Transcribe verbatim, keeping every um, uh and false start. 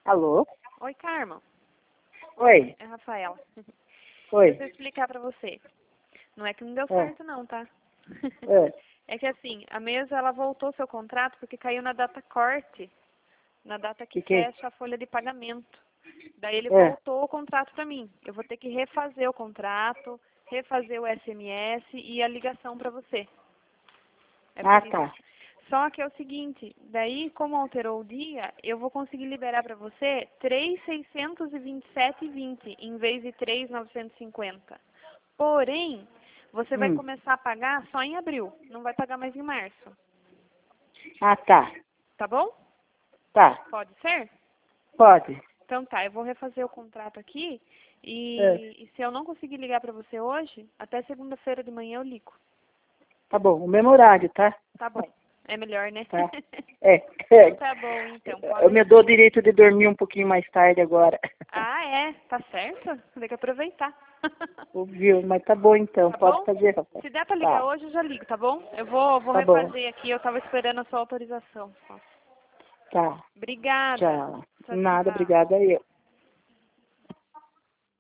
Alô? Oi, Carmen. Oi. É a Rafaela. Oi. Deixa eu explicar pra você. Não é que não deu É. certo não, tá? É. É que assim, a mesa ela voltou seu contrato porque caiu na data corte, na data que, Que que? fecha a folha de pagamento. Daí ele É. voltou o contrato pra mim. Eu vou ter que refazer o contrato, refazer o S M S e a ligação pra você. É Ah, por isso. tá. Só que é o seguinte, daí como alterou o dia, eu vou conseguir liberar para você três mil seiscentos e vinte e sete e vinte em vez de três mil novecentos e cinquenta. Porém, você vai Hum. começar a pagar só em abril, não vai pagar mais em março. Ah, tá. Tá bom? Tá. Pode ser? Pode. Então tá, eu vou refazer o contrato aqui É. e, e se eu não conseguir ligar para você hoje, até segunda-feira de manhã eu ligo. Tá bom. O mesmo horário, tá? Tá bom. É melhor, né? Tá. É. Então É. tá bom, então. Pode Eu me deixar. dou o direito de dormir um pouquinho mais tarde agora. Ah, é? Tá certo? Tem que aproveitar. Ouviu? Mas tá bom então. Tá Pode bom? fazer, Rafael. Se der pra ligar Tá. hoje, eu já ligo, tá bom? Eu vou, vou Tá bom. refazer aqui, eu tava esperando a sua autorização. Só. Tá. Obrigada. Tchau. Tchau, Nada, tchau. obrigada eu.